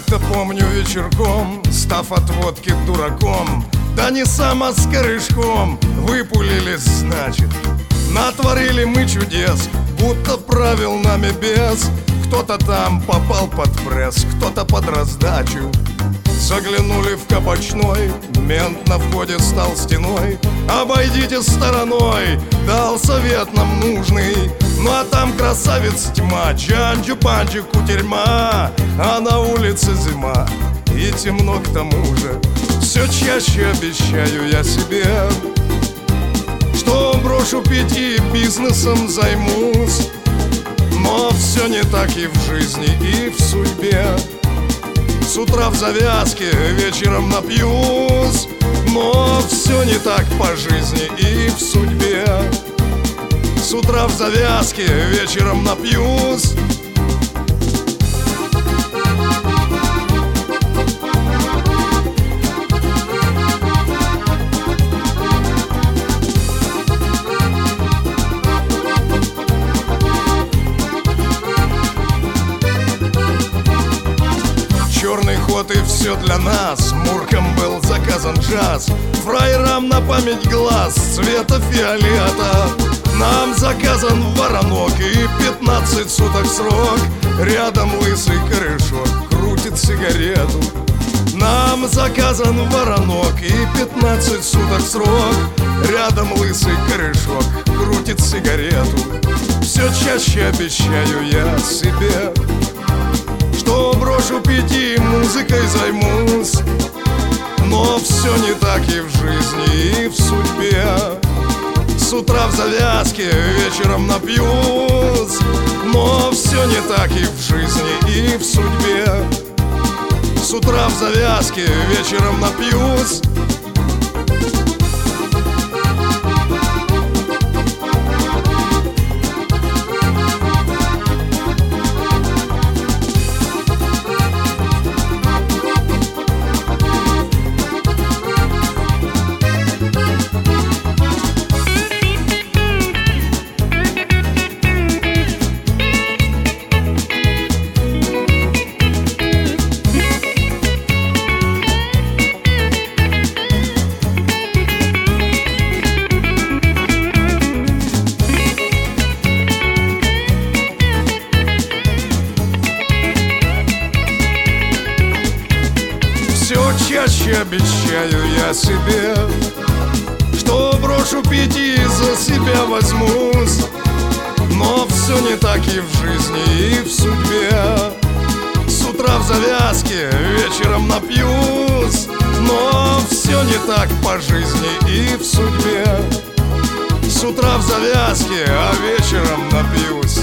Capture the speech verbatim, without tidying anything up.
Как-то помню вечерком, став от водки дураком, да не сам, а с корешком, выпулились, значит. Натворили мы чудес, будто правил нами бес. Кто-то там попал под пресс, кто-то под раздачу. Заглянули в кабачной, мент на входе стал стеной. Обойдите стороной, дал совет нам нужный. Ну а там красавец тьма, джанджу-панджу кутерьма, а на улице зима и темно к тому же. Все чаще обещаю я себе, что брошу пить и бизнесом займусь. Но все не так и в жизни, и в судьбе. С утра в завязке, вечером напьюсь. Но все не так по жизни и в судьбе. С утра в завязке, вечером напьюсь. Черный ход и все для нас. Муркам был заказан джаз, фраерам на память глаз цвета фиолета. Нам заказан воронок и пятнадцать суток срок. Рядом лысый корешок крутит сигарету. Нам заказан воронок и пятнадцать суток срок. Рядом лысый корешок крутит сигарету. Все чаще обещаю я себе, что брошу пить и музыкой займусь. Но все не так и в жизни, и в судьбе. С утра в завязке, вечером напьюсь. Но все не так и в жизни, и в судьбе. С утра в завязке, вечером напьюсь. Чаще обещаю я себе, что брошу пить и за себя возьмусь. Но все не так и в жизни, и в судьбе. С утра в завязке, вечером напьюсь. Но все не так по жизни и в судьбе. С утра в завязке, а вечером напьюсь.